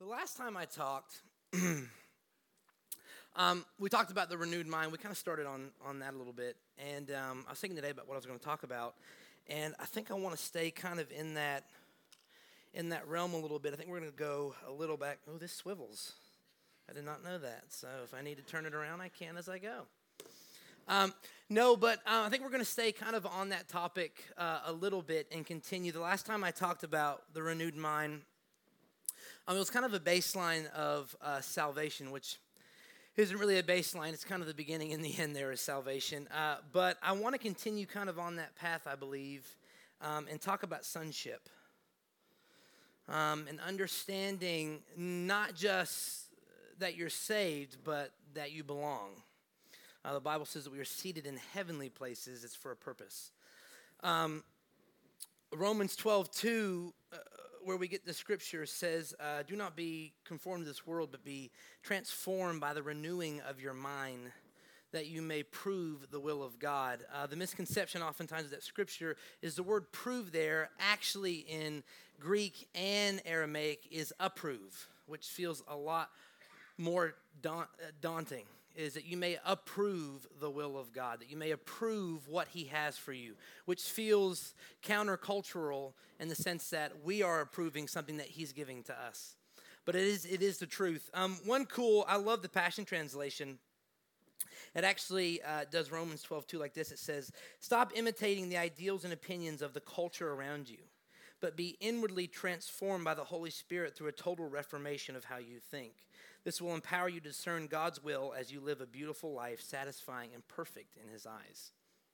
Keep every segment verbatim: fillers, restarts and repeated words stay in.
last time I talked, um, we talked about the renewed mind. We kind of started on, on that a little bit. And um, I was thinking today about what I was going to talk about. And I think I want to stay kind of in that in that realm a little bit. I think we're going to go a little back. Oh, this swivels. I did not know that. So if I need to turn it around, I can as I go. Um, no, but uh, I think we're going to stay kind of on that topic uh, a little bit and continue. The last time I talked about the renewed mind, um, it was kind of a baseline of uh, salvation, which isn't really a baseline. It's kind of the beginning and the end there is salvation. Uh, but I want to continue kind of on that path, I believe, um, and talk about sonship. Um, and understanding not just that you're saved, but that you belong. Uh, the Bible says that we are seated in heavenly places. It's for a purpose. Um, Romans twelve two, uh, where we get the scripture, says, uh, do not be conformed to this world, but be transformed by the renewing of your mind, that you may prove the will of God. Uh, the misconception oftentimes of that scripture is the word prove there, actually in Greek and Aramaic, is approve, which feels a lot more daunt, uh, daunting. Is that you may approve the will of God, that you may approve what he has for you, which feels countercultural in the sense that we are approving something that he's giving to us. But it is it is the truth. Um, one cool, I love the Passion Translation. It actually uh, does Romans twelve two like this. It says, stop imitating the ideals and opinions of the culture around you, but be inwardly transformed by the Holy Spirit through a total reformation of how you think. This will empower you to discern God's will as you live a beautiful life, satisfying and perfect in his eyes.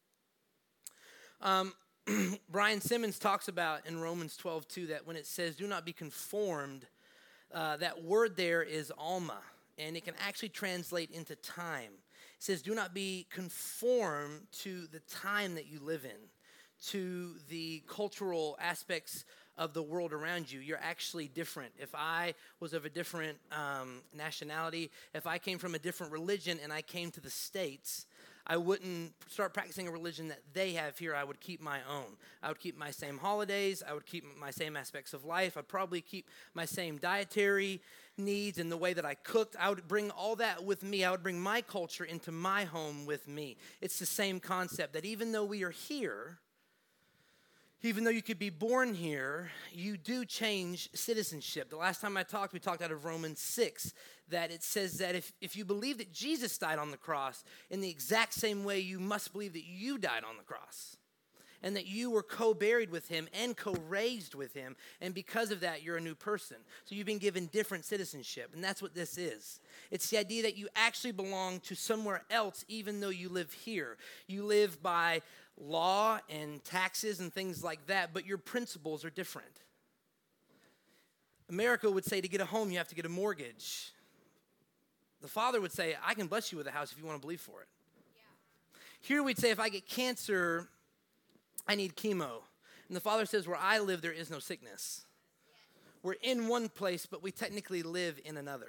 Um, Brian Simmons talks about in Romans twelve two that when it says, do not be conformed, uh, that word there is alma, and it can actually translate into time. It says, do not be conformed to the time that you live in, to the cultural aspects of the world around you. You're actually different. If I was of a different um, nationality, if I came from a different religion and I came to the States, I wouldn't start practicing a religion that they have here. I would keep my own. I would keep my same holidays. I would keep my same aspects of life. I'd probably keep my same dietary needs and the way that I cooked. I would bring all that with me. I would bring my culture into my home with me. It's the same concept that even though we are here, even though you could be born here, you do change citizenship. The last time I talked, we talked out of Romans six, that it says that if, if you believe that Jesus died on the cross, in the exact same way, you must believe that you died on the cross, and that you were co-buried with him and co-raised with him, and because of that, you're a new person. So you've been given different citizenship, and that's what this is. It's the idea that you actually belong to somewhere else, even though you live here. You live by law and taxes and things like that, but your principles are different. America would say to get a home, you have to get a mortgage. The Father would say, I can bless you with a house if you want to believe for it. Yeah. Here we'd say, if I get cancer, I need chemo. And the Father says, where I live, there is no sickness. We're in one place, but we technically live in another.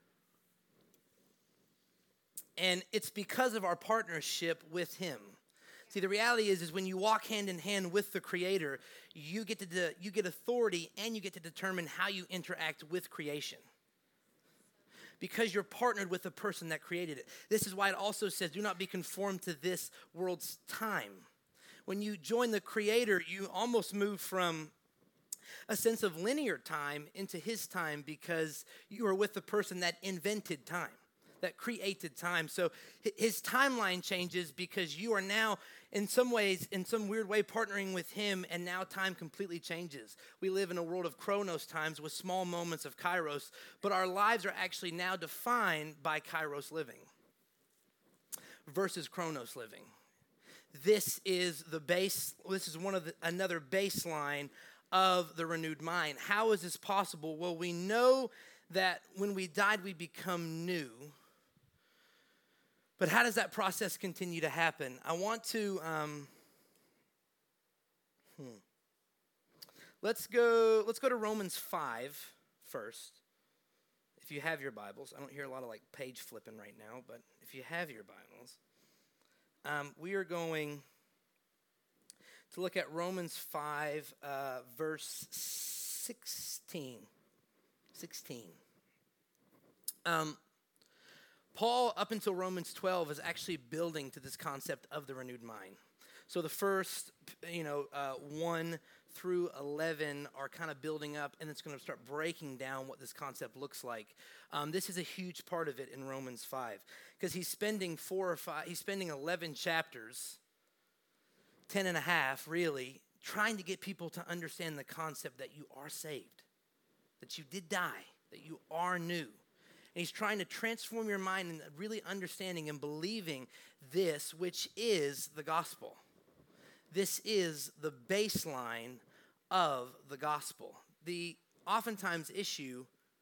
And it's because of our partnership with him. See, the reality is, is when you walk hand in hand with the Creator, you get to de- you get authority and you get to determine how you interact with creation. Because you're partnered with the person that created it. This is why it also says, do not be conformed to this world's time. When you join the Creator, you almost move from a sense of linear time into his time because you are with the person that invented time, that created time. So his timeline changes because you are now, in some ways, in some weird way, partnering with him, and now time completely changes. We live in a world of chronos times with small moments of kairos, but our lives are actually now defined by kairos living versus chronos living. This is the base, this is one of the, another baseline of the renewed mind. How is this possible? Well, we know that when we died, we become new. But how does that process continue to happen? I want to, um, hmm. let's go, let's go to Romans five first. If you have your Bibles, I don't hear a lot of like page flipping right now, but if you have your Bibles, um, we are going to look at Romans five, uh, verse sixteen. sixteen. Um, Paul, up until Romans twelve, is actually building to this concept of the renewed mind. So the first, you know, uh, one through eleven are kind of building up, and it's going to start breaking down what this concept looks like. Um, this is a huge part of it in Romans five, because he's spending four or five, he's spending eleven chapters, ten and a half, really, trying to get people to understand the concept that you are saved, that you did die, that you are new. And he's trying to transform your mind and really understanding and believing this, which is the gospel. This is the baseline of the gospel. The oftentimes issue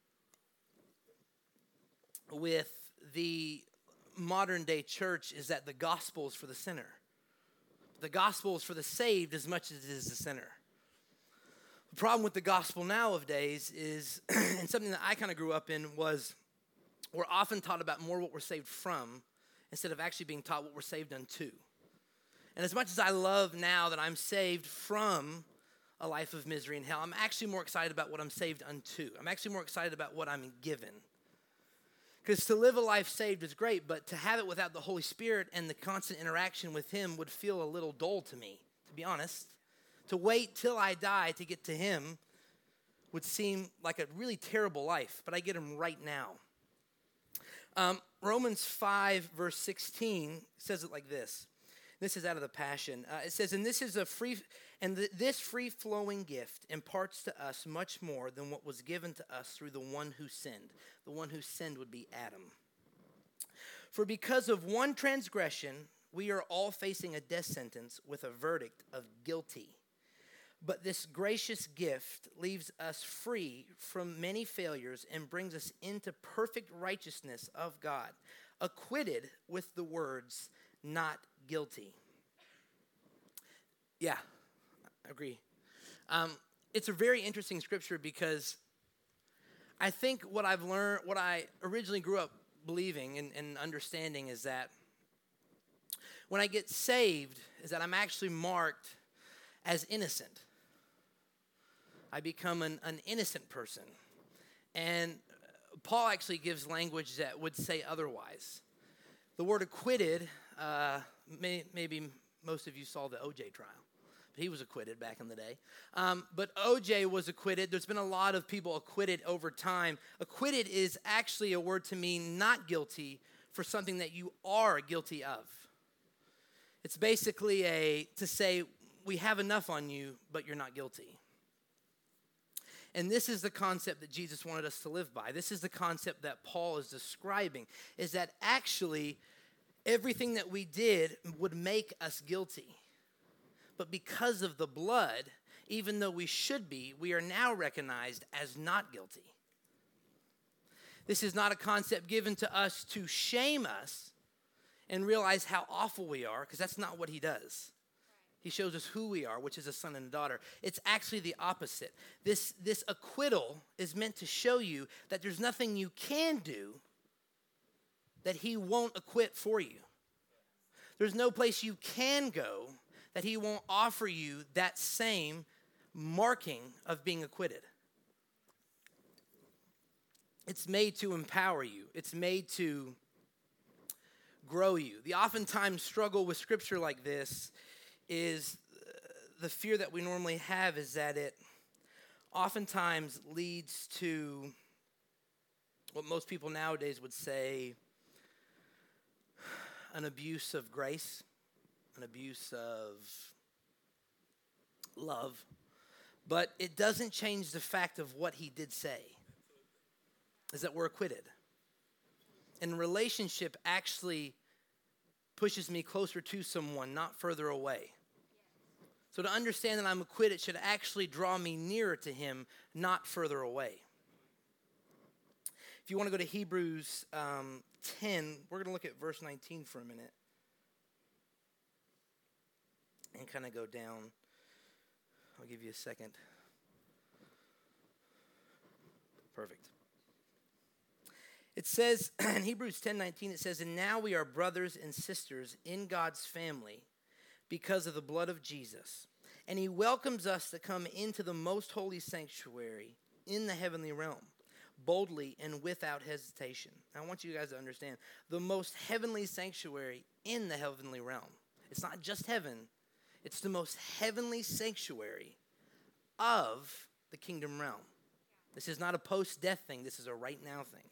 with the modern day church is that the gospel is for the sinner. The gospel is for the saved as much as it is the sinner. The problem with the gospel nowadays is, and something that I kind of grew up in, was we're often taught about more what we're saved from instead of actually being taught what we're saved unto. And as much as I love now that I'm saved from a life of misery and hell, I'm actually more excited about what I'm saved unto. I'm actually more excited about what I'm given. Because to live a life saved is great, but to have it without the Holy Spirit and the constant interaction with Him would feel a little dull to me, to be honest. To wait till I die to get to Him would seem like a really terrible life, but I get Him right now. Um, Romans five, verse sixteen says it like this. This is out of the Passion. Uh, it says, and this is a free, and th- this free-flowing gift imparts to us much more than what was given to us through the one who sinned. The one who sinned would be Adam. For because of one transgression, we are all facing a death sentence with a verdict of guilty. But this gracious gift leaves us free from many failures and brings us into perfect righteousness of God, acquitted with the words, not guilty. Yeah, I agree. Um, it's a very interesting scripture because I think what I've learned, what I originally grew up believing and, and understanding is that when I get saved is that I'm actually marked as innocent. I become an, an innocent person. And Paul actually gives language that would say otherwise. The word acquitted, uh, may, maybe most of you saw the O J trial. He was acquitted back in the day. Um, but O J was acquitted. There's been a lot of people acquitted over time. Acquitted is actually a word to mean not guilty for something that you are guilty of. It's basically a to say we have enough on you, but you're not guilty. And this is the concept that Jesus wanted us to live by. This is the concept that Paul is describing, is that actually everything that we did would make us guilty. But because of the blood, even though we should be, we are now recognized as not guilty. This is not a concept given to us to shame us and realize how awful we are, because that's not what he does. He shows us who we are, which is a son and a daughter. It's actually the opposite. This, this acquittal is meant to show you that there's nothing you can do that he won't acquit for you. There's no place you can go that he won't offer you that same marking of being acquitted. It's made to empower you. It's made to grow you. The oftentimes struggle with scripture like this is the fear that we normally have is that it oftentimes leads to what most people nowadays would say an abuse of grace, an abuse of love, but it doesn't change the fact of what he did say, is that we're acquitted. And relationship actually pushes me closer to someone, not further away. So to understand that I'm acquitted should actually draw me nearer to him, not further away. If you want to go to Hebrews um, ten, we're going to look at verse nineteen for a minute. And kind of go down. I'll give you a second. Perfect. It says, in Hebrews ten nineteen, it says, and now we are brothers and sisters in God's family because of the blood of Jesus. And he welcomes us to come into the most holy sanctuary in the heavenly realm boldly and without hesitation. I want you guys to understand the most heavenly sanctuary in the heavenly realm. It's not just heaven. It's the most heavenly sanctuary of the kingdom realm. This is not a post-death thing. This is a right-now thing.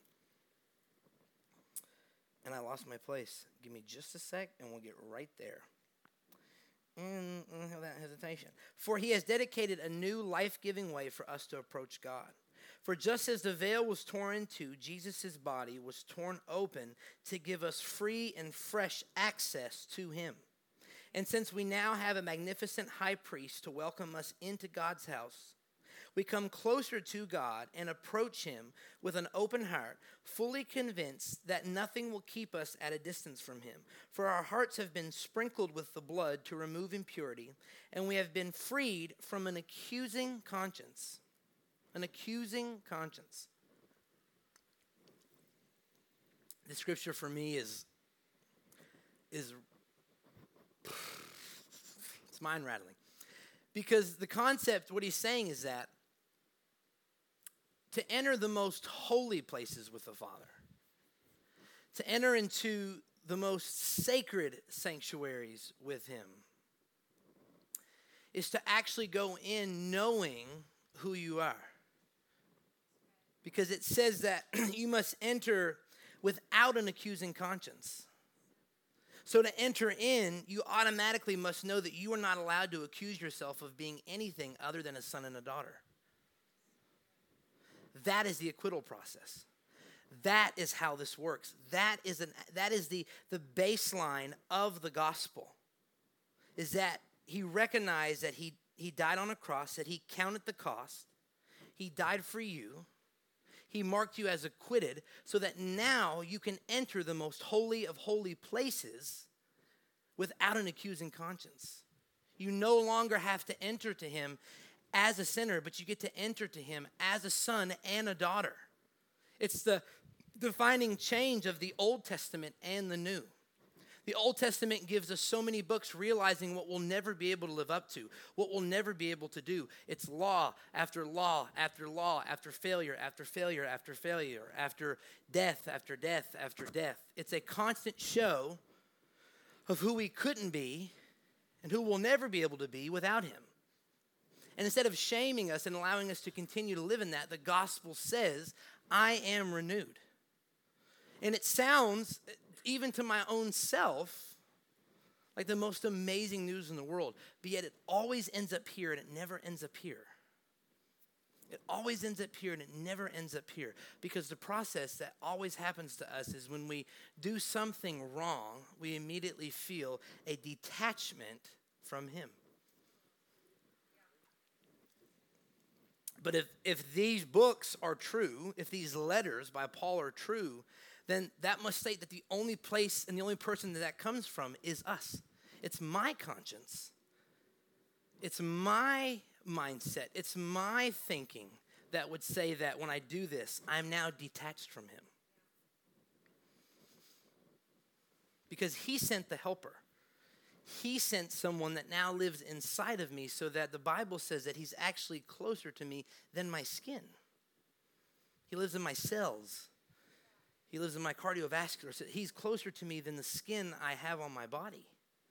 And I lost my place. Give me just a sec, and we'll get right there. And without hesitation. For he has dedicated a new life-giving way for us to approach God. For just as the veil was torn in two, Jesus' body was torn open to give us free and fresh access to him. And since we now have a magnificent high priest to welcome us into God's house, we come closer to God and approach him with an open heart, fully convinced that nothing will keep us at a distance from him. For our hearts have been sprinkled with the blood to remove impurity, and we have been freed from an accusing conscience. An accusing conscience. The scripture for me is, is it's mind-rattling. Because the concept, what he's saying is that to enter the most holy places with the Father, to enter into the most sacred sanctuaries with him, is to actually go in knowing who you are. Because it says that you must enter without an accusing conscience. So to enter in, you automatically must know that you are not allowed to accuse yourself of being anything other than a son and a daughter. That is the acquittal process. That is how this works. That is an that is the, the baseline of the gospel. Is that he recognized that he, he died on a cross, that he counted the cost. He died for you. He marked you as acquitted so that now you can enter the most holy of holy places without an accusing conscience. You no longer have to enter to him as a sinner, but you get to enter to him as a son and a daughter. It's the defining change of the Old Testament and the New. The Old Testament gives us so many books realizing what we'll never be able to live up to, what we'll never be able to do. It's law after law after law after failure after failure after failure after death after death after death. It's a constant show of who we couldn't be and who we'll never be able to be without him. And instead of shaming us and allowing us to continue to live in that, the gospel says, I am renewed. And it sounds, even to my own self, like the most amazing news in the world. But yet it always ends up here and it never ends up here. It always ends up here and it never ends up here. Because the process that always happens to us is when we do something wrong, we immediately feel a detachment from him. But if, if these books are true, if these letters by Paul are true, then that must state that the only place and the only person that that comes from is us. It's my conscience. It's my mindset. It's my thinking that would say that when I do this, I'm now detached from him. Because he sent the helper. He sent someone that now lives inside of me so that the Bible says that he's actually closer to me than my skin. He lives in my cells. He lives in my cardiovascular. So he's closer to me than the skin I have on my body.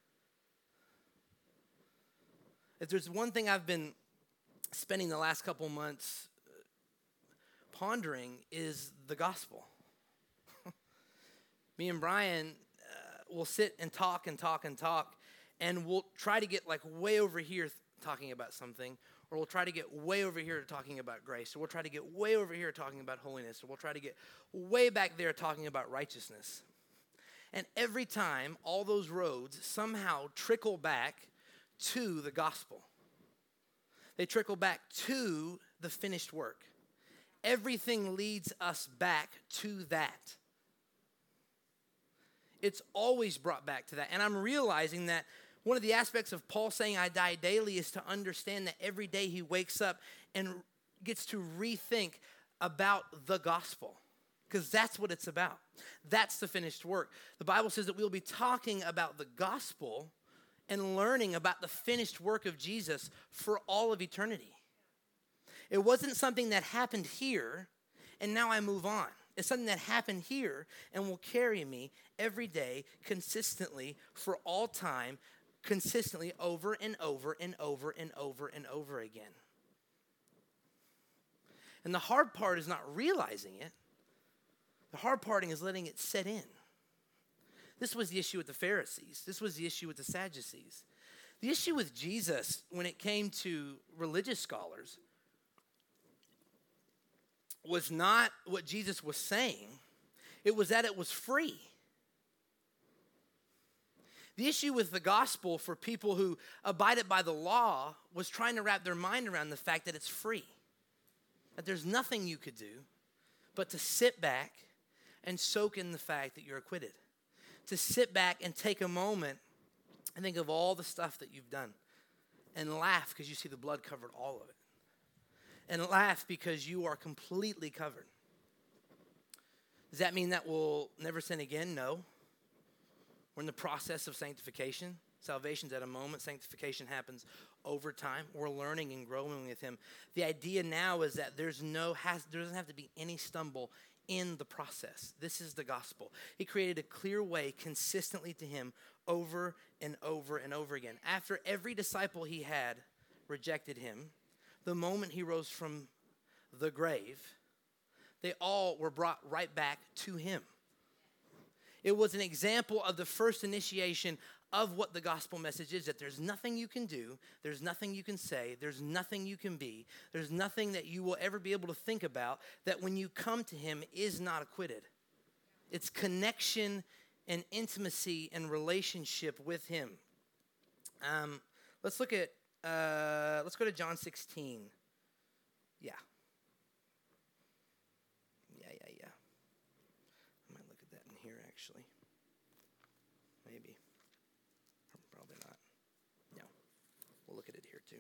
If there's one thing I've been spending the last couple months pondering is the gospel. Me and Brian uh, will sit and talk and talk and talk, and we'll try to get like way over here th- talking about something, or we'll try to get way over here talking about grace, or we'll try to get way over here talking about holiness, or we'll try to get way back there talking about righteousness. And every time, all those roads somehow trickle back to the gospel. They trickle back to the finished work. Everything leads us back to that. It's always brought back to that. And I'm realizing that one of the aspects of Paul saying I die daily is to understand that every day he wakes up and gets to rethink about the gospel. Because that's what it's about. That's the finished work. The Bible says that we'll be talking about the gospel and learning about the finished work of Jesus for all of eternity. It wasn't something that happened here. and now I move on. It's something that happened here and will carry me every day, consistently, for all time, consistently, over and over and over and over and over again. And the hard part is not realizing it. The hard part is letting it set in. This was the issue with the Pharisees. This was the issue with the Sadducees. The issue with Jesus, when it came to religious scholars, was not what Jesus was saying. It was that it was free. The issue with the gospel for people who abided by the law was trying to wrap their mind around the fact that it's free. That there's nothing you could do but to sit back and soak in the fact that you're acquitted. To sit back and take a moment and think of all the stuff that you've done. And laugh because you see the blood covered all of it. And laugh because you are completely covered. Does that mean that we'll never sin again? No. We're in the process of sanctification. Salvation's at a moment. Sanctification happens over time. We're learning and growing with him. The idea now is that there's no has there doesn't have to be any stumble in the process. This is the gospel. He created a clear way consistently to him over and over and over again. After every disciple he had rejected him, the moment he rose from the grave, they all were brought right back to him. It was an example of the first initiation of what the gospel message is, that there's nothing you can do, there's nothing you can say, there's nothing you can be, there's nothing that you will ever be able to think about that when you come to him is not acquitted. It's connection and intimacy and relationship with him. Um, let's look at, uh, let's go to John sixteen. Yeah. Yeah, yeah, yeah. I might look at that in here, actually. Maybe. Probably not. No. We'll look at it here, too.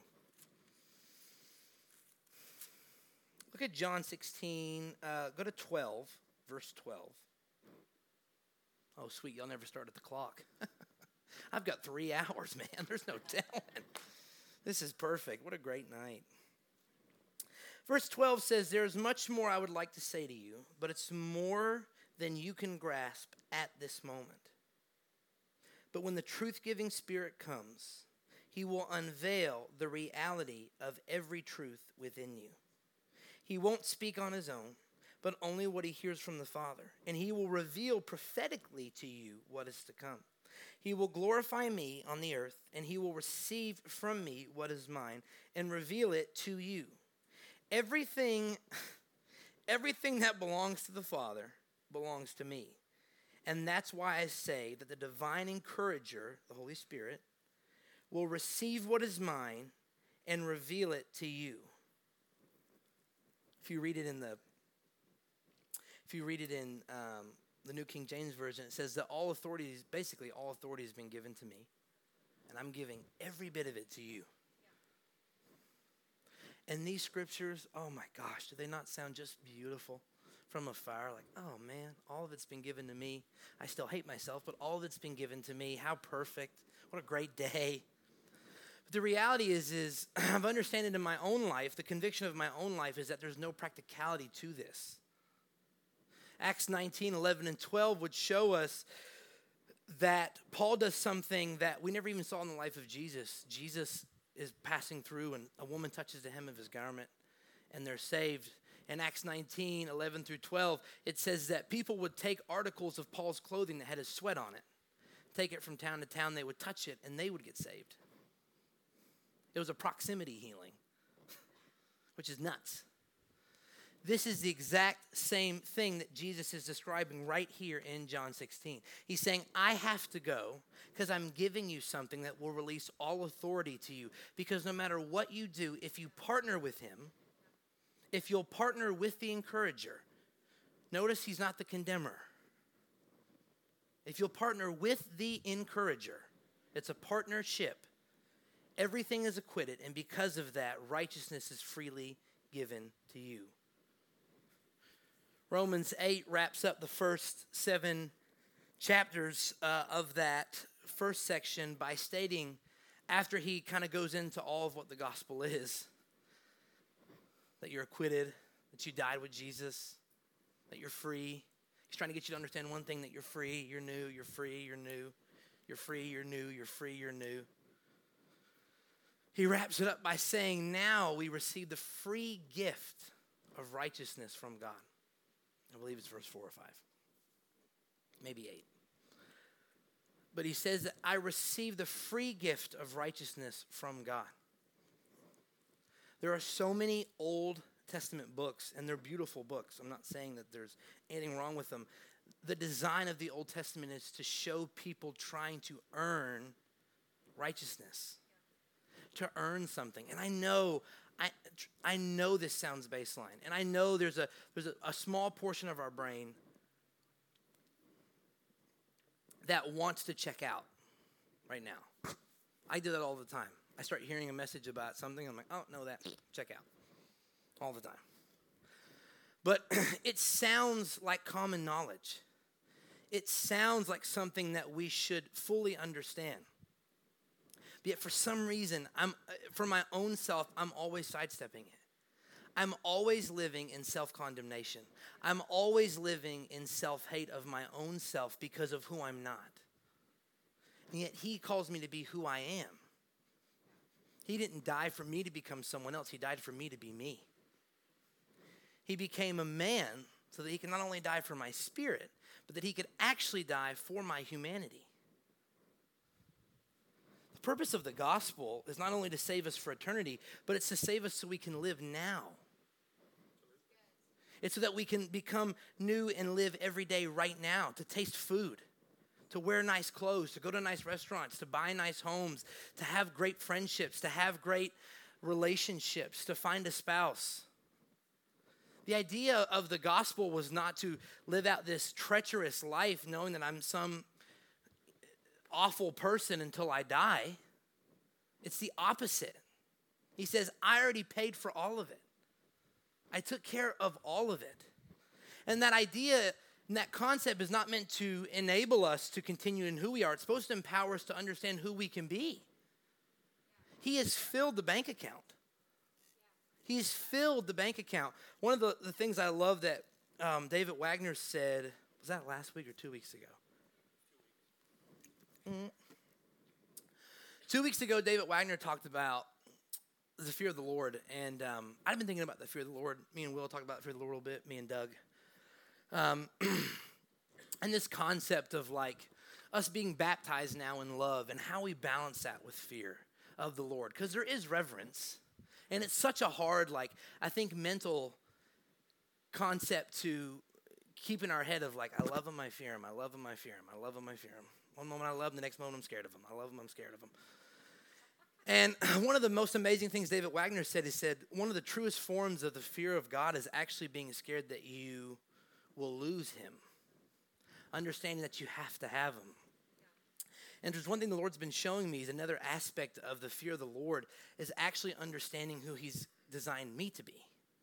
Look at John sixteen. Uh, go to twelve, verse twelve. Oh, sweet. Y'all never start at the clock. I've got three hours, man. There's no telling. This is perfect. What a great night. Verse twelve says, "There's much more I would like to say to you, but it's more than you can grasp at this moment. But when the truth-giving Spirit comes, he will unveil the reality of every truth within you. He won't speak on his own, but only what he hears from the Father. And he will reveal prophetically to you what is to come. He will glorify me on the earth, and he will receive from me what is mine and reveal it to you. Everything, everything that belongs to the Father belongs to me. And that's why I say that the divine encourager, the Holy Spirit, will receive what is mine and reveal it to you." If you read it in the, if you read it in um, the New King James Version, it says that all authority, is, basically all authority has been given to me, and I'm giving every bit of it to you. And these scriptures, oh my gosh, do they not sound just beautiful from afar? Like, oh man, all of it's been given to me. I still hate myself, but all of it's been given to me. How perfect. What a great day. But the reality is, is I've understood it in my own life, the conviction of my own life is that there's no practicality to this. Acts nineteen, eleven, and twelve would show us that Paul does something that we never even saw in the life of Jesus. Jesus is passing through and a woman touches the hem of his garment and they're saved. In Acts nineteen, eleven through twelve, it says that people would take articles of Paul's clothing that had his sweat on it, take it from town to town, they would touch it, and they would get saved. It was a proximity healing, which is nuts. This is the exact same thing that Jesus is describing right here in John sixteen. He's saying, I have to go because I'm giving you something that will release all authority to you. Because no matter what you do, if you partner with him, if you'll partner with the encourager, notice he's not the condemner. If you'll partner with the encourager, it's a partnership. Everything is acquitted, and because of that, righteousness is freely given to you. Romans eight wraps up the first seven chapters uh, of that first section by stating, after he kind of goes into all of what the gospel is, that you're acquitted, that you died with Jesus, that you're free. He's trying to get you to understand one thing, that you're free, you're new, you're free, you're new. You're free, you're new, you're free, you're new. He wraps it up by saying, now we receive the free gift of righteousness from God. I believe it's verse four or five, maybe eight. But he says that I receive the free gift of righteousness from God. There are so many Old Testament books, and they're beautiful books. I'm not saying that there's anything wrong with them. The design of the Old Testament is to show people trying to earn righteousness, to earn something. And I know, I, I know this sounds baseline, and I know there's a there's a, a small portion of our brain that wants to check out right now. I do that all the time. I start hearing a message about something, I'm like, oh, no, that, check out, all the time. But it sounds like common knowledge. It sounds like something that we should fully understand. But yet for some reason, I'm for my own self, I'm always sidestepping it. I'm always living in self-condemnation. I'm always living in self-hate of my own self because of who I'm not. And yet he calls me to be who I am. He didn't die for me to become someone else. He died for me to be me. He became a man so that he could not only die for my spirit, but that he could actually die for my humanity. The purpose of the gospel is not only to save us for eternity, but it's to save us so we can live now. It's so that we can become new and live every day right now, to taste food, to wear nice clothes, to go to nice restaurants, to buy nice homes, to have great friendships, to have great relationships, to find a spouse. The idea of the gospel was not to live out this treacherous life knowing that I'm some awful person until I die. It's the opposite. He says, I already paid for all of it. I took care of all of it. And that idea and that concept is not meant to enable us to continue in who we are. It's supposed to empower us to understand who we can be. He has filled the bank account. He's filled the bank account. One of the, the things I love that um, David Wagner said, was that last week or two weeks ago? Mm-hmm. Two weeks ago, David Wagner talked about the fear of the Lord. And um, I've been thinking about the fear of the Lord. Me and Will talked about the fear of the Lord a little bit, me and Doug. Um, and this concept of like us being baptized now in love and how we balance that with fear of the Lord. Because there is reverence. And it's such a hard, like, I think mental concept to keep in our head of like, I love him, I fear him, I love him, I fear him, I love him, I fear him. One moment I love him, the next moment I'm scared of him. I love him, I'm scared of him. And one of the most amazing things David Wagner said, he said, one of the truest forms of the fear of God is actually being scared that you will lose him. Understanding that you have to have him. And there's one thing the Lord's been showing me is another aspect of the fear of the Lord is actually understanding who he's designed me to be.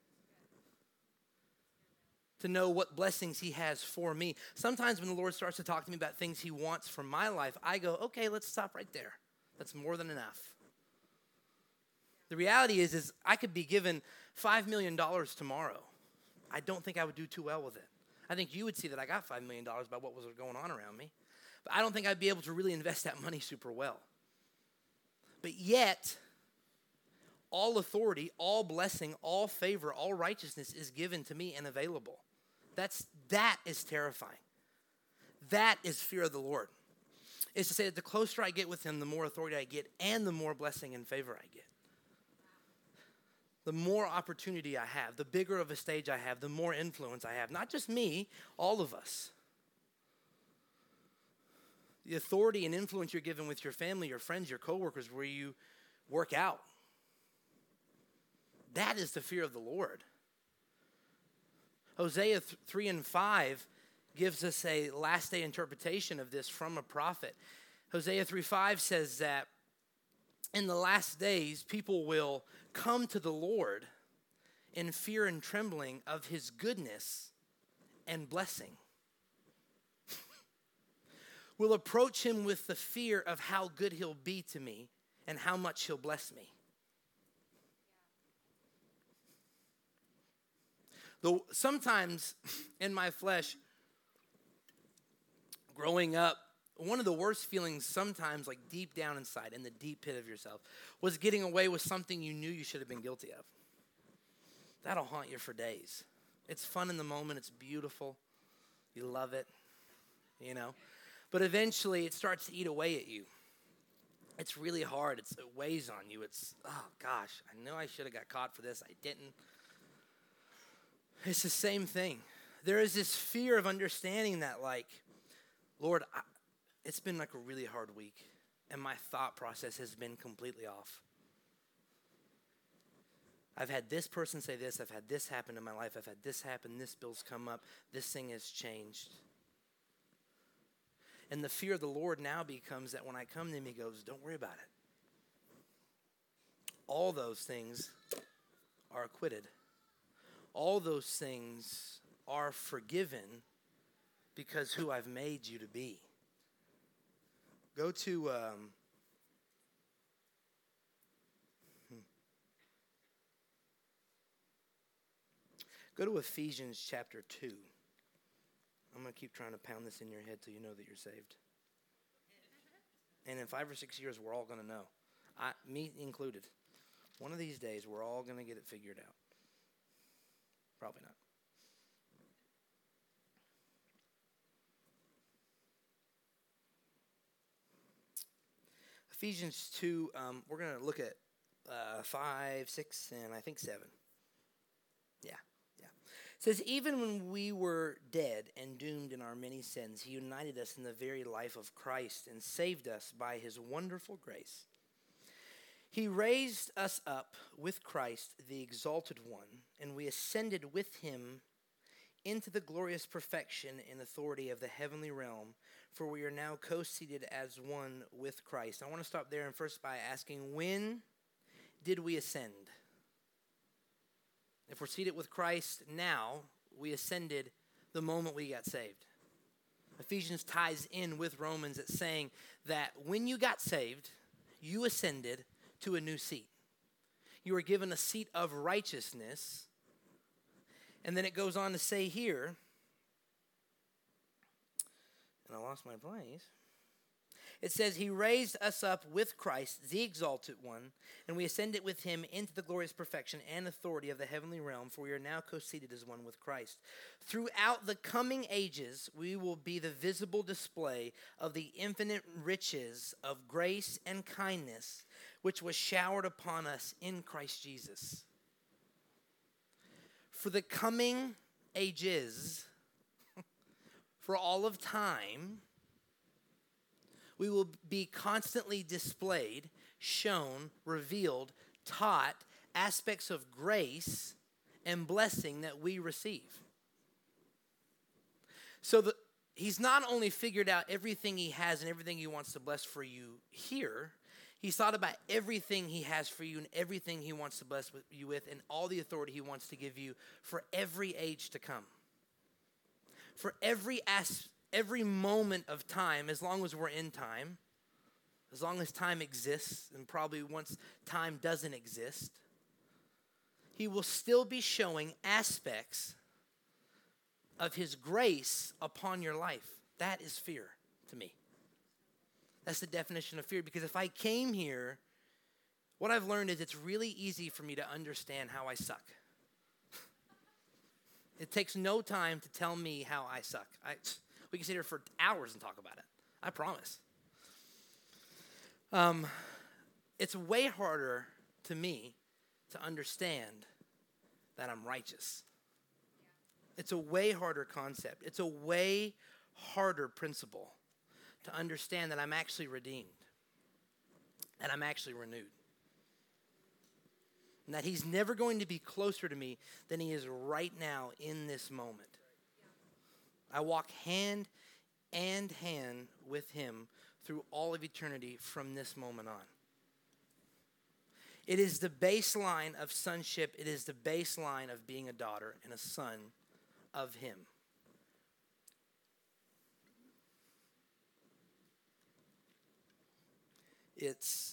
To know what blessings he has for me. Sometimes when the Lord starts to talk to me about things he wants for my life, I go, okay, let's stop right there. That's more than enough. The reality is, is I could be given five million dollars tomorrow. I don't think I would do too well with it. I think you would see that I got five million dollars by what was going on around me. But I don't think I'd be able to really invest that money super well. But yet, all authority, all blessing, all favor, all righteousness is given to me and available. That's, that is terrifying. That is fear of the Lord. It's to say that the closer I get with him, the more authority I get and the more blessing and favor I get. The more opportunity I have, the bigger of a stage I have, the more influence I have. Not just me, all of us. The authority and influence you're given with your family, your friends, your coworkers, where you work out. That is the fear of the Lord. Hosea three and five gives us a last day interpretation of this from a prophet. Hosea three five says that in the last days, people will come to the Lord in fear and trembling of his goodness and blessing. Will approach him with the fear of how good he'll be to me and how much he'll bless me. The, sometimes in my flesh, growing up, one of the worst feelings sometimes, like deep down inside, in the deep pit of yourself, was getting away with something you knew you should have been guilty of. That'll haunt you for days. It's fun in the moment. It's beautiful. You love it, you know. But eventually it starts to eat away at you. It's really hard. It's, it weighs on you. It's, oh, gosh, I know I should have got caught for this. I didn't. It's the same thing. There is this fear of understanding that, like, Lord, I, it's been like a really hard week, and my thought process has been completely off. I've had this person say this. I've had this happen in my life. I've had this happen. This bill's come up. This thing has changed. And the fear of the Lord now becomes that when I come to him, he goes, don't worry about it. All those things are acquitted. All those things are forgiven because who I've made you to be. Go to um, hmm. go to Ephesians chapter two. I'm going to keep trying to pound this in your head till you know that you're saved. And in five or six years, we're all going to know. I, me included. One of these days, we're all going to get it figured out. Probably not. Ephesians two, um, we're going to look at uh, five, six, and I think seven. Yeah, yeah. It says, even when we were dead and doomed in our many sins, he united us in the very life of Christ and saved us by his wonderful grace. He raised us up with Christ, the exalted one, and we ascended with him into the glorious perfection and authority of the heavenly realm, for we are now co-seated as one with Christ. I want to stop there and first by asking, when did we ascend? If we're seated with Christ now, we ascended the moment we got saved. Ephesians ties in with Romans. It's saying that when you got saved, you ascended to a new seat. You were given a seat of righteousness. And then it goes on to say here, and I lost my place. It says, he raised us up with Christ, the exalted one, and we ascended with him into the glorious perfection and authority of the heavenly realm, for we are now co-seated as one with Christ. Throughout the coming ages, we will be the visible display of the infinite riches of grace and kindness, which was showered upon us in Christ Jesus. For the coming ages, for all of time, we will be constantly displayed, shown, revealed, taught aspects of grace and blessing that we receive. So the, he's not only figured out everything he has and everything he wants to bless for you here, he's thought about everything he has for you and everything he wants to bless you with and all the authority he wants to give you for every age to come. For every aspect. Every moment of time, as long as we're in time, as long as time exists, and probably once time doesn't exist, he will still be showing aspects of his grace upon your life. That is fear to me. That's the definition of fear, because if I came here, what I've learned is it's really easy for me to understand how I suck. It takes no time to tell me how I suck. I... We can sit here for hours and talk about it. I promise. Um, it's way harder to me to understand that I'm righteous. It's a way harder concept. It's a way harder principle to understand that I'm actually redeemed, that I'm actually renewed, and that he's never going to be closer to me than he is right now in this moment. I walk hand and hand with him through all of eternity from this moment on. It is the baseline of sonship. It is the baseline of being a daughter and a son of him. It's,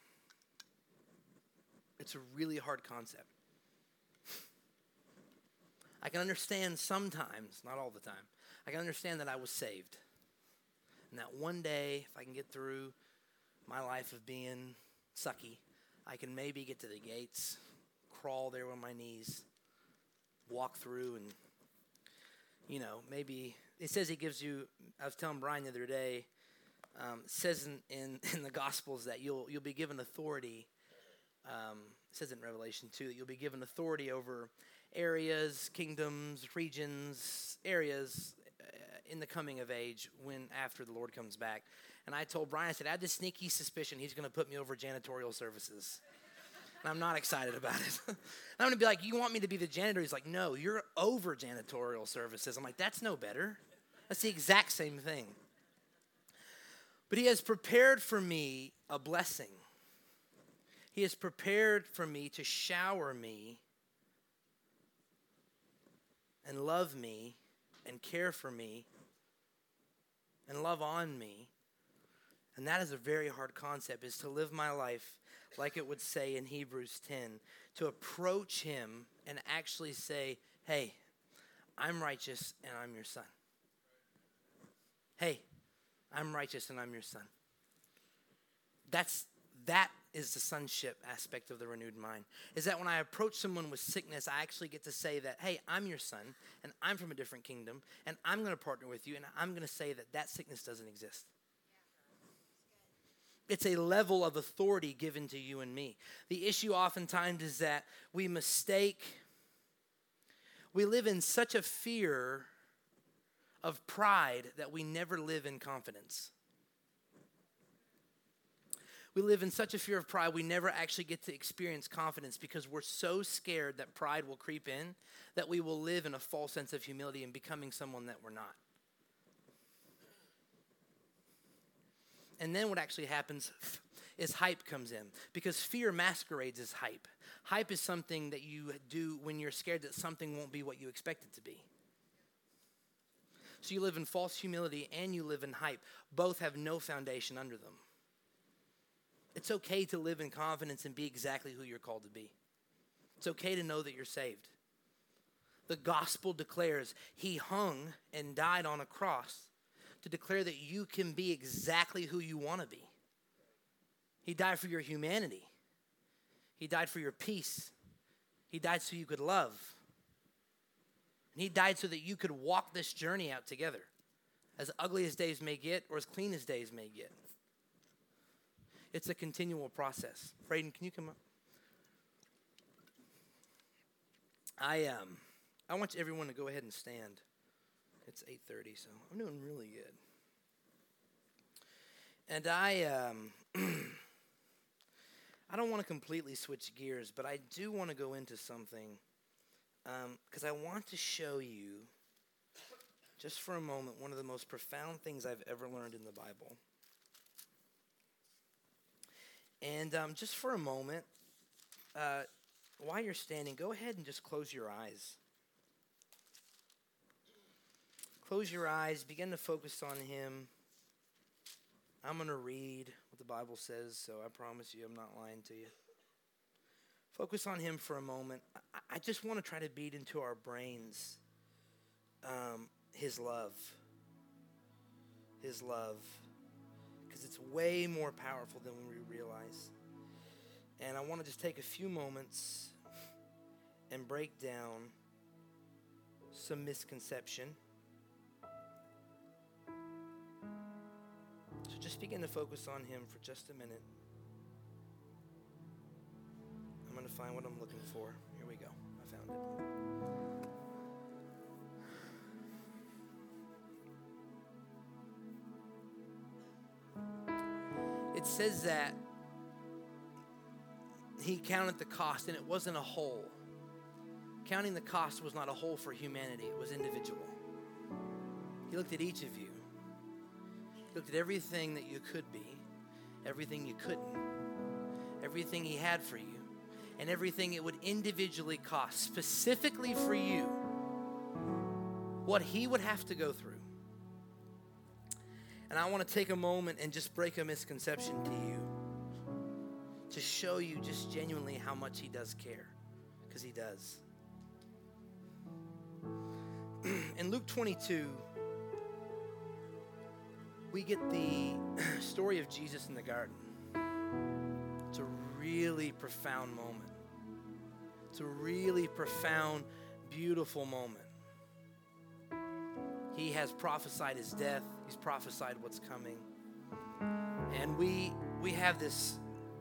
it's a really hard concept. I can understand sometimes, not all the time, I can understand that I was saved. And that one day, if I can get through my life of being sucky, I can maybe get to the gates, crawl there on my knees, walk through, and, you know, maybe, it says he gives you, I was telling Brian the other day, um, it says in, in, in the Gospels that you'll you'll be given authority, um, it says in Revelation two, that you'll be given authority over areas, kingdoms, regions, areas uh, in the coming of age when after the Lord comes back. And I told Brian, I said, I had this sneaky suspicion he's going to put me over janitorial services. And I'm not excited about it. I'm going to be like, you want me to be the janitor? He's like, no, you're over janitorial services. I'm like, that's no better. That's the exact same thing. But he has prepared for me a blessing. He has prepared for me to shower me and love me and care for me and love on me. And that is a very hard concept, is to live my life like it would say in Hebrews ten, to approach him and actually say, hey, I'm righteous and I'm your son. Hey, I'm righteous and I'm your son. That's that is the sonship aspect of the renewed mind, is that when I approach someone with sickness, I actually get to say that, hey, I'm your son, and I'm from a different kingdom, and I'm going to partner with you, and I'm going to say that that sickness doesn't exist. It's a level of authority given to you and me. The issue oftentimes is that we mistake, we live in such a fear of pride that we never live in confidence. We live in such a fear of pride, we never actually get to experience confidence because we're so scared that pride will creep in that we will live in a false sense of humility and becoming someone that we're not. And then what actually happens is hype comes in, because fear masquerades as hype. Hype is something that you do when you're scared that something won't be what you expect it to be. So you live in false humility and you live in hype. Both have no foundation under them. It's okay to live in confidence and be exactly who you're called to be. It's okay to know that you're saved. The gospel declares he hung and died on a cross to declare that you can be exactly who you want to be. He died for your humanity. He died for your peace. He died so you could love. And he died so that you could walk this journey out together, as ugly as days may get or as clean as days may get. It's a continual process. Braden, can you come up? I um, I want everyone to go ahead and stand. It's eight thirty, so I'm doing really good. And I um, I don't want to completely switch gears, but I do want to go into something because um, I want to show you, just for a moment, one of the most profound things I've ever learned in the Bible. And um, just for a moment, uh, while you're standing, go ahead and just close your eyes. Close your eyes, begin to focus on him. I'm going to read what the Bible says, so I promise you I'm not lying to you. Focus on him for a moment. I, I just want to try to beat into our brains um, his love. His love. Because it's way more powerful than we realize. And I want to just take a few moments and break down some misconception. So just begin to focus on him for just a minute. I'm going to find what I'm looking for. Here we go. I found it. It says that he counted the cost, and it wasn't a whole. Counting the cost was not a whole for humanity. It was individual. He looked at each of you. He looked at everything that you could be, everything you couldn't, everything he had for you, and everything it would individually cost, specifically for you, what he would have to go through. And I want to take a moment and just break a misconception to you, to show you just genuinely how much he does care, because he does. in Luke twenty-two, we get the story of Jesus in the garden. It's a really profound moment. It's a really profound, beautiful moment. He has prophesied his death. He's prophesied what's coming. And we we have this,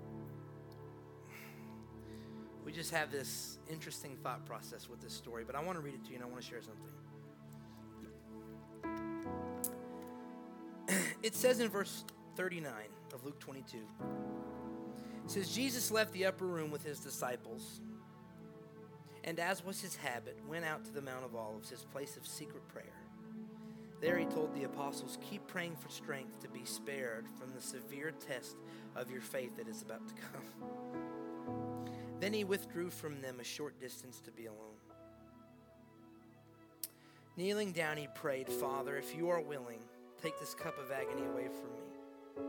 we just have this interesting thought process with this story. But I want to read it to you and I want to share something. It says in verse thirty-nine of Luke twenty-two, it says, Jesus left the upper room with his disciples, and as was his habit, went out to the Mount of Olives, his place of secret prayer. There he told the apostles, keep praying for strength to be spared from the severe test of your faith that is about to come. Then he withdrew from them a short distance to be alone. Kneeling down, he prayed, Father, if you are willing, take this cup of agony away from me.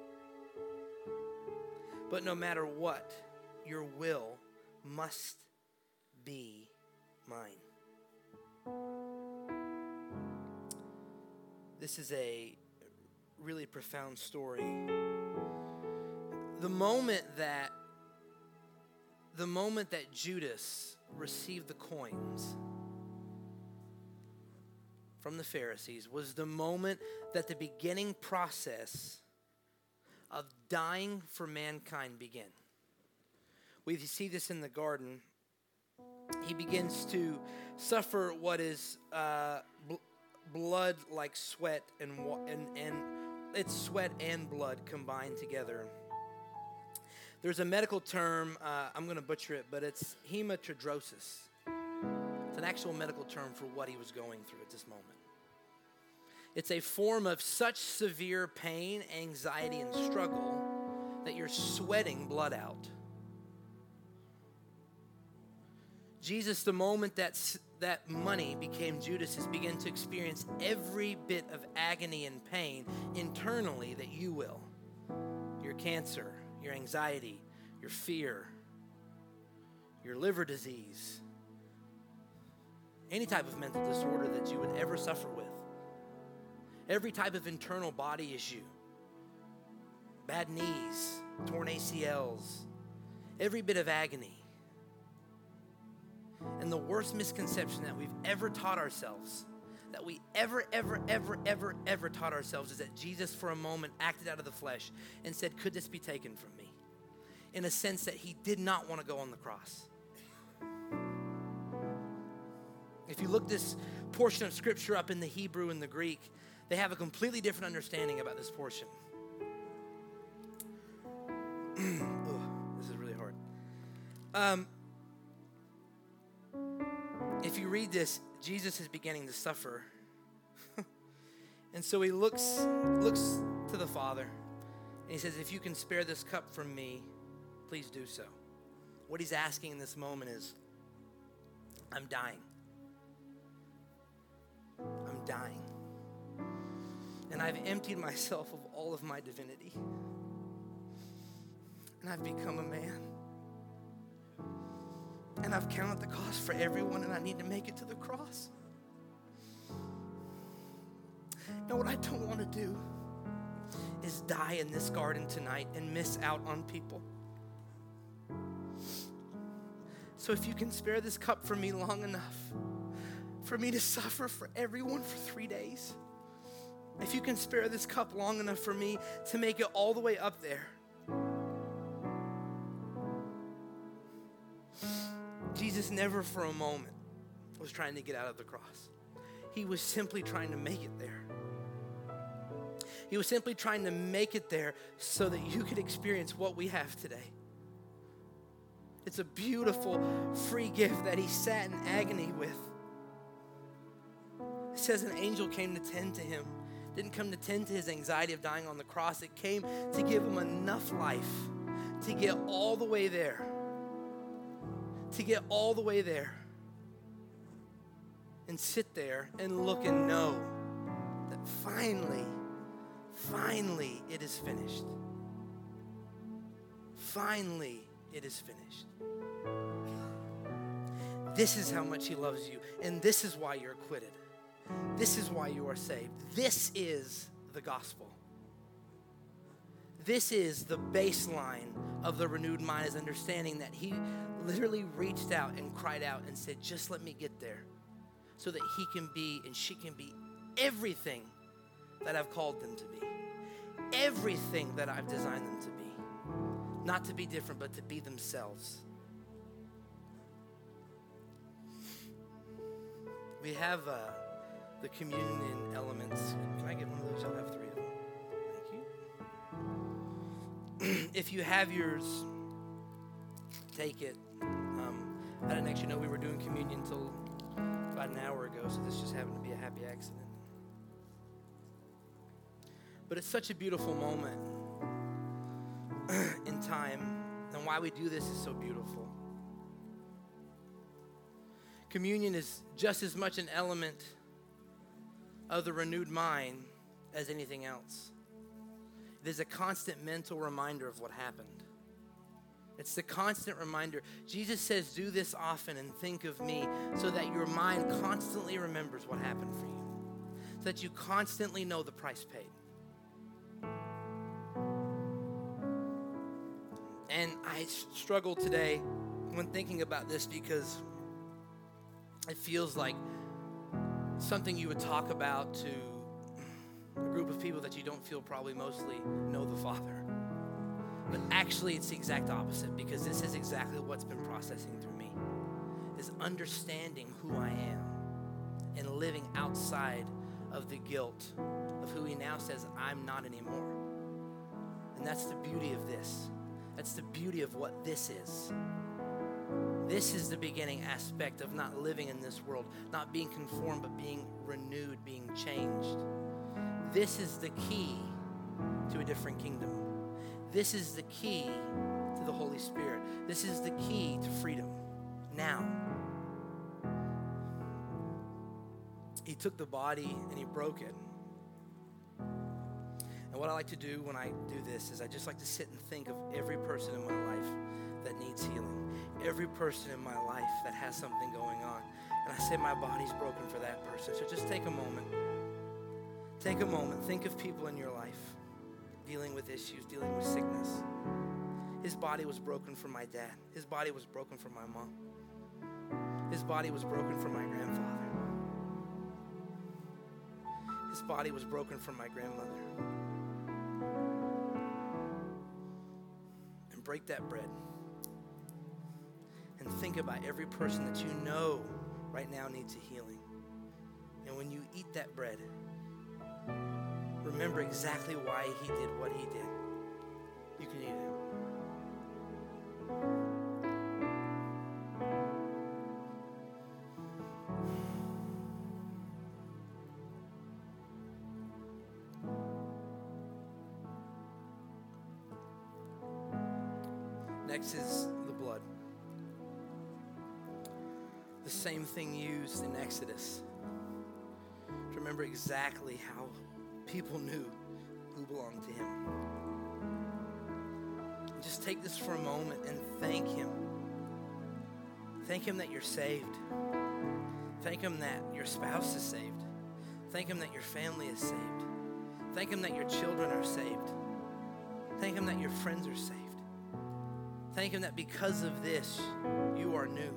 But no matter what, your will must be mine. This is a really profound story. The moment that the moment that Judas received the coins from the Pharisees was the moment that the beginning process of dying for mankind began. We see this in the garden. He begins to suffer what is uh, bl- blood like sweat and, and and it's sweat and blood combined together. There's a medical term, uh, I'm going to butcher it, but it's hematidrosis. It's an actual medical term for what he was going through at this moment. It's a form of such severe pain, anxiety, and struggle that you're sweating blood out. Jesus, the moment that, that money became Judas's, began to experience every bit of agony and pain internally that you will. Your cancer, your anxiety, your fear, your liver disease, any type of mental disorder that you would ever suffer with. Every type of internal body issue, bad knees, torn A C Ls, every bit of agony. And the worst misconception that we've ever taught ourselves, that we ever, ever, ever, ever, ever taught ourselves is that Jesus for a moment acted out of the flesh and said, could this be taken from me? In a sense that he did not want to go on the cross. If you look this portion of scripture up in the Hebrew and the Greek, they have a completely different understanding about this portion. Ugh, this is really hard. Um, if you read this, Jesus is beginning to suffer. And so he looks, looks to the Father, and he says, if you can spare this cup from me, please do so. What he's asking in this moment is, I'm dying. I'm dying. And I've emptied myself of all of my divinity. And I've become a man. And I've counted the cost for everyone, and I need to make it to the cross. And what I don't want to do is die in this garden tonight and miss out on people. So if you can spare this cup for me long enough for me to suffer for everyone for three days, if you can spare this cup long enough for me to make it all the way up there, Jesus never for a moment was trying to get out of the cross. He was simply trying to make it there. He was simply trying to make it there so that you could experience what we have today. It's a beautiful free gift that he sat in agony with. It says an angel came to tend to him. Didn't come to tend to his anxiety of dying on the cross. It came to give him enough life to get all the way there. To get all the way there. And sit there and look and know that finally, finally it is finished. Finally it is finished. this is how much he loves you, and this is why you're acquitted. This is why you are saved. This is the gospel. This is the baseline of the renewed mind, is understanding that he literally reached out and cried out and said, just let me get there so that he can be and she can be everything that I've called them to be. Everything that I've designed them to be. Not to be different, but to be themselves. We have uh, the communion elements. Can I get one of those? I'll have three of them. If you have yours, take it. Um, I didn't actually know we were doing communion until about an hour ago, so this just happened to be a happy accident. But it's such a beautiful moment in time, and why we do this is so beautiful. Communion is just as much an element of the renewed mind as anything else. It is a constant mental reminder of what happened. It's the constant reminder. Jesus says, do this often and think of me, so that your mind constantly remembers what happened for you, so that you constantly know the price paid. And I struggle today when thinking about this, because it feels like something you would talk about to a group of people that you don't feel probably mostly know the Father. But actually, it's the exact opposite, because this is exactly what's been processing through me, is understanding who I am and living outside of the guilt of who he now says I'm not anymore. And that's the beauty of this. That's the beauty of what this is. This is the beginning aspect of not living in this world, not being conformed, but being renewed, being changed. This is the key to a different kingdom. This is the key to the Holy Spirit. This is the key to freedom. Now, he took the body and he broke it. And what I like to do when I do this is I just like to sit and think of every person in my life that needs healing. Every person in my life that has something going on. And I say my body's broken for that person. So just take a moment. Take a moment. Think of people in your life dealing with issues, dealing with sickness. His body was broken for my dad. His body was broken for my mom. His body was broken for my grandfather. His body was broken for my grandmother. And break that bread. And think about every person that you know right now needs a healing. And when you eat that bread, remember exactly why he did what he did. You can eat it. Next is the blood. The same thing used in Exodus. To remember exactly how people knew who belonged to him. And just take this for a moment and thank him. Thank him that you're saved. Thank him that your spouse is saved. Thank him that your family is saved. Thank him that your children are saved. Thank him that your friends are saved. Thank him that because of this, you are new.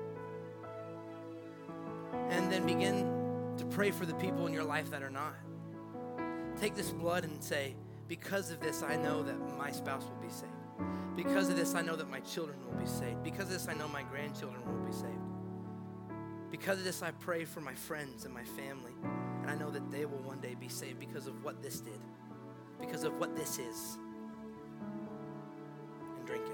And then begin to pray for the people in your life that are not. Take this blood and say, because of this, I know that my spouse will be saved. Because of this, I know that my children will be saved. Because of this, I know my grandchildren will be saved. Because of this, I pray for my friends and my family. And I know that they will one day be saved because of what this did. Because of what this is. And drink it.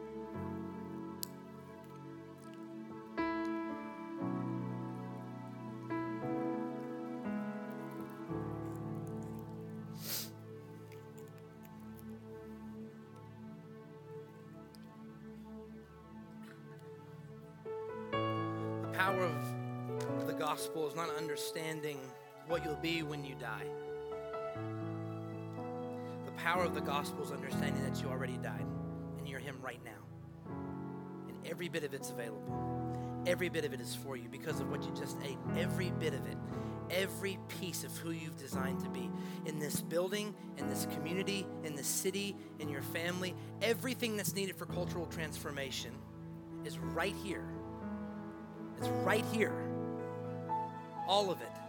The power of the gospel is not understanding what you'll be when you die. The power of the gospel is understanding that you already died and you're him right now. And every bit of it's available. every bit of it is for you because of what you just ate. Every bit of it. Every piece of who you've designed to be. In this building, in this community, in this city, in your family, everything that's needed for cultural transformation is right here. It's right here. All of it.